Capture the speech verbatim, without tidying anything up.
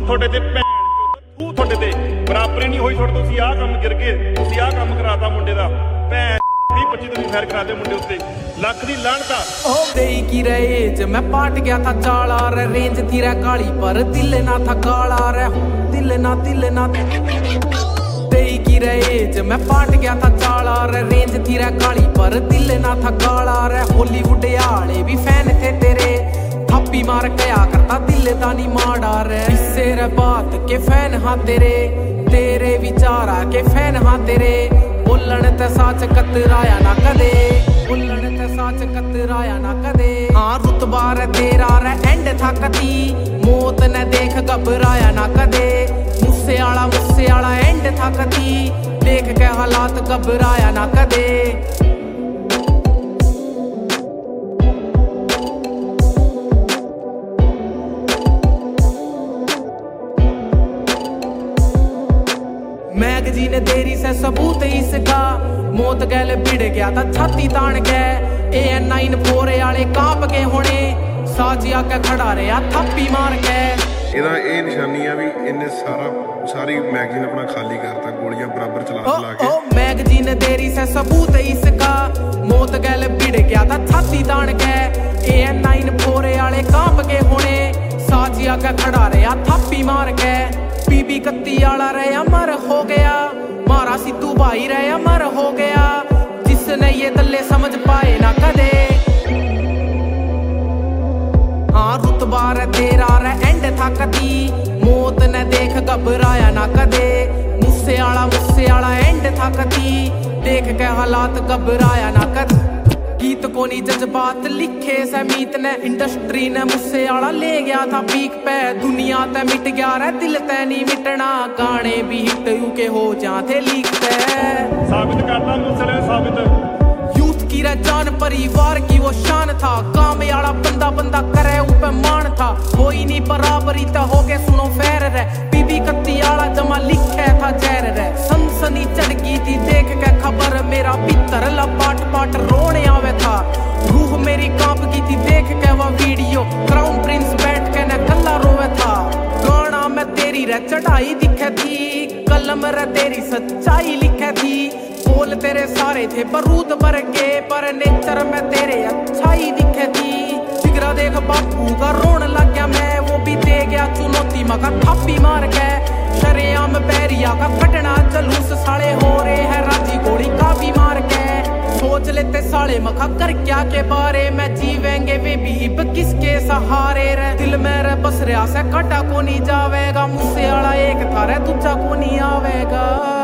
ਤੁਹਾਡੇ ਤੇ ਭੈਣ ਤੂੰ ਤੁਹਾਡੇ ਤੇ ਬਰਾਬਰੀ ਨਹੀਂ ਹੋਈ ਤੁਹਾਡੇ ਤੋਂ। ਤੁਸੀਂ ਆਹ ਕੰਮ ਗਿਰ ਗਏ, ਤੁਸੀਂ ਆਹ ਕੰਮ ਕਰਾਤਾ ਮੁੰਡੇ ਦਾ, ਭੈਣ ਵੀਹ पच्चीस ਤੁਸੀਂ ਫੈਰ ਕਰਾਤੇ ਮੁੰਡੇ ਉੱਤੇ, ਲੱਖ ਦੀ ਲਾਹਨਤਾ। ओ देई की रेज मैं पाट गया था चाला रे, रेंज थी रे काली पर दिल ना था काला रे, दिल ना दिल ना देई की रेज मैं पाट गया था चाला रे, रेंज थी रे काली पर दिल ना था काला रे। हॉलीवुड आले भी फैन थे तेरे, थप्पी मार गया करता दिल दा नी माड़ा रे। इससे रे बात के फैन हाँ तेरे, तेरे विचारा के फैन हाँ तेरे। बोलन ते साच कतराया ना कदे, बोलन ते साच कतराया ना कदे। हाँ रुतबा रे तेरा रे एंड था कती, मौत ने देख घबराया ना कदे। मुस्से आला मुस्से आला एंड था कती, देख के हालात घबराया ना कदे। मैगजीन तेरी से सबूत इसका, मौत गैल भिड़ गया था छाती तान के। ए एन नाइन फोर आले कांप के होने, साजिया के खड़ा रहा थप्पी मार के। ਇਹਦਾ ਇਹ ਨਿਸ਼ਾਨੀ ਆ ਵੀ ਇਹਨੇ ਸਾਰਾ ਸਾਰੀ मैगजीन अपना खाली करता, गोलियां बराबर चला चला के। ओ मैगजीन तेरी से सबूत इसका, मौत गैल भिड़ गया था छाती तान के। ए एन नाइन फोर आले कांप के होने, साजिया के खड़ा रहा थप्पी मार के। बीबी कत्ती आला रे अमर हो गया, मारा सिद्धू भाई रे अमर हो गया। जिसने ये दल्ले समझ पाए ना कदे, हाँ रुतबा रे तेरा रे एंड था कदी, मौत ने देख घबराया ना कदे। मुस्से आला मुस्से आला एंड था कदी, देख के हालात घबराया ना कदे। गीत को नी जज्बात लिखे समीत ने, इंडस्ट्री ने मुझसे आड़ा ले गया था पीक पे। दुनिया ते मिट गया रे दिल ते नी मिटना, गाने भी हिट यू के हो जाते लीक पे। साबित करता मुझसे साबित, यूथ की रे जान परिवार की वो शान था। काम आड़ा बंदा बंदा करे ऊपर मान था, कोई नहीं बराबरी ता हो गए सुनो फैर रे। बीबी कत्ती आड़ा जमा लिखे था जहर रे, सनसनी चढ़ गई थी देख के खबर। मेरा भीतर लपाट पाट रोने आवे था, रूह मेरी कांप गई थी देख के वह वीडियो। क्राउन प्रिंस बैठ के न कल्ला रोवे था, गाना में तेरी रे चढ़ाई दिखे थी, कलम रे तेरी सच्चाई लिखे थी। बोल तेरे सारे थे बारूद बरके, पर नेचर में तेरे अच्छाई दिखे थी। जिगरा देख बापू का रोन लग गया मैं, वो भी दे गया चुनौती मका थप्पी मार के। शरेआम बैरिया का फटना जलूस, साले हो रहे हैं राजी गोली का भी मार के। सोच लेते साले मखा कर क्या के बारे में, जीवेंगे वे भी अब किसके सहारे रे। दिल में रे बस रहा से कटा को नहीं जावेगा, मुझसे आड़ा एक था रे दूजा को नहीं आवेगा।